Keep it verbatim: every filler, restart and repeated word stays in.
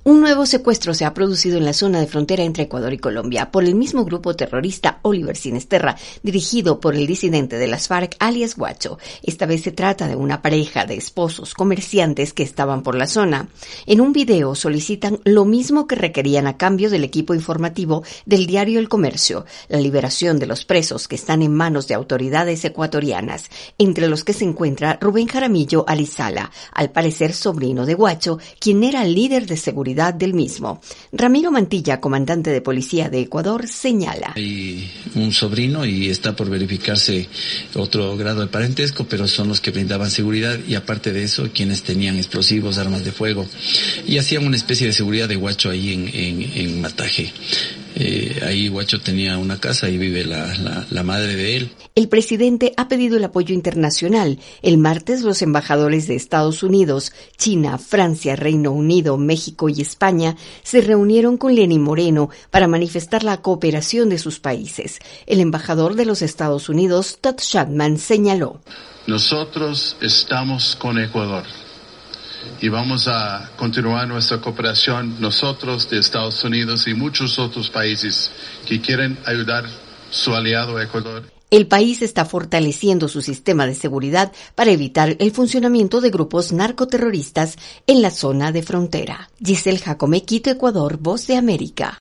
Un nuevo secuestro se ha producido en la zona de frontera entre Ecuador y Colombia por el mismo grupo terrorista Oliver Sinisterra, dirigido por el disidente de las FARC, alias Guacho. Esta vez se trata de una pareja de esposos comerciantes que estaban por la zona. En un video solicitan lo mismo que requerían a cambio del equipo informativo del diario El Comercio, la liberación de los presos que están en manos de autoridades ecuatorianas, entre los que se encuentra Rubén Jaramillo Alizala, al parecer sobrino de Guacho, quien era el líder de seguridad del mismo. Ramiro Mantilla, comandante de policía de Ecuador, señala: Hay un sobrino y está por verificarse otro grado de parentesco, pero son los que brindaban seguridad y aparte de eso, quienes tenían explosivos, armas de fuego y hacían una especie de seguridad de Guacho ahí en, en, en Mataje. Eh, ahí Guacho tenía una casa y vive la, la, la madre de él. El presidente ha pedido el apoyo internacional. El martes, los embajadores de Estados Unidos, China, Francia, Reino Unido, México y España se reunieron con Lenín Moreno para manifestar la cooperación de sus países. El embajador de los Estados Unidos, Todd Chapman, señaló: Nosotros estamos con Ecuador y vamos a continuar nuestra cooperación, nosotros de Estados Unidos y muchos otros países que quieren ayudar a su aliado Ecuador. El país está fortaleciendo su sistema de seguridad para evitar el funcionamiento de grupos narcoterroristas en la zona de frontera. Giselle Jacome, Quito, Ecuador, Voz de América.